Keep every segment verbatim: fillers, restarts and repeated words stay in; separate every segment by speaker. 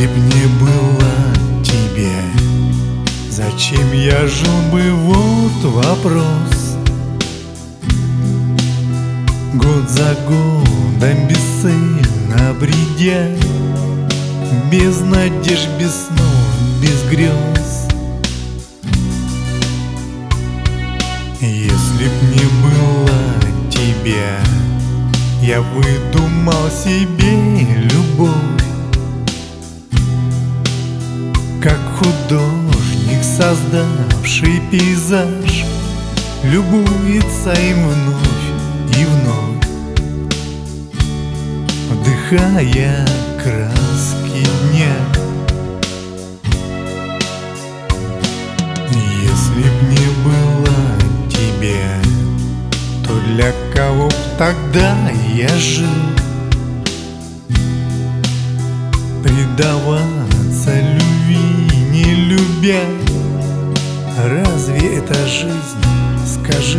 Speaker 1: Если б не было тебя, зачем я жил бы, вот вопрос. Год за годом бесцельно бредя, без надежд, без снов, без грез. Если б не было тебя, я выдумал себе любовь. Как художник, создавший пейзаж, любуется им вновь и вновь, вдыхая краски дня. Если б не было тебя, то для кого б тогда я жил? Предаваться любви, не любя, разве это жизнь, скажи?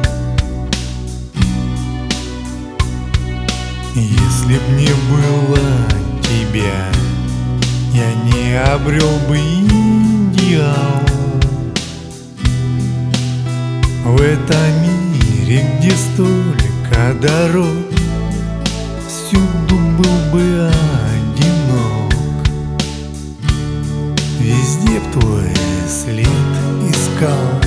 Speaker 1: Если б не было тебя, я не обрел бы идеал. В этом мире, где столько дорог, всюду был бы одинок. Везде б твой след искал.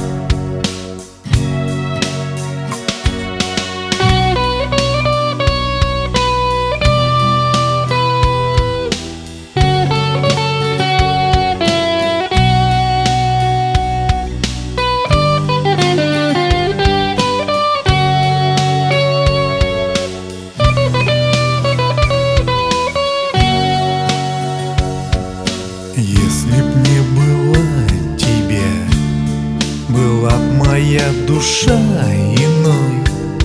Speaker 1: Если б не было тебя, была б моя душа иной.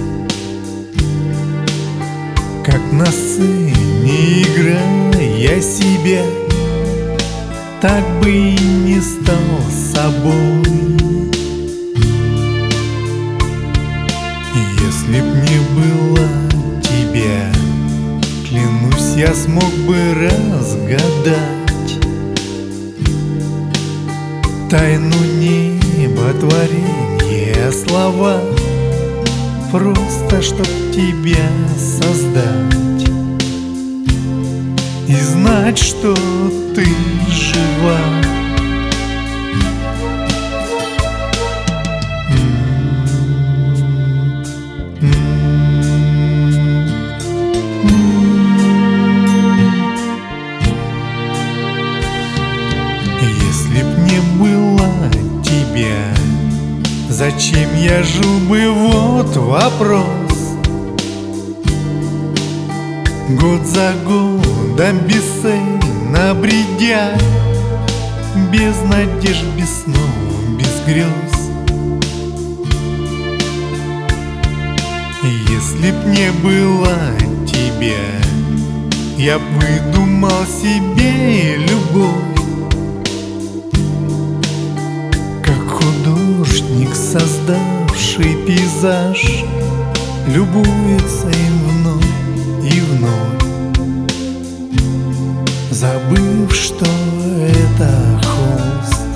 Speaker 1: Как на сцене, играя себя, так бы и не стал собой. Если б не было тебя, клянусь, я смог бы разгадать тайну неба, творения, слова, просто чтоб тебя создать и знать, что ты жива. Если б не было тебя, зачем я жил бы, вот вопрос. Год за годом бесцельно бредя, без надежд, без снов, без грез. Если б не было тебя, я б выдумал себе любовь. Художник, создавший пейзаж, любуется им вновь и вновь, забыв, что это холст.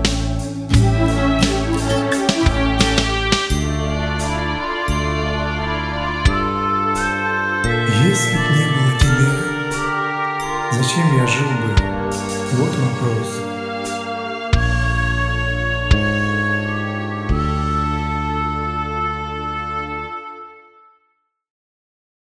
Speaker 1: Если б не было тебя, зачем я жил бы? Вот вопрос.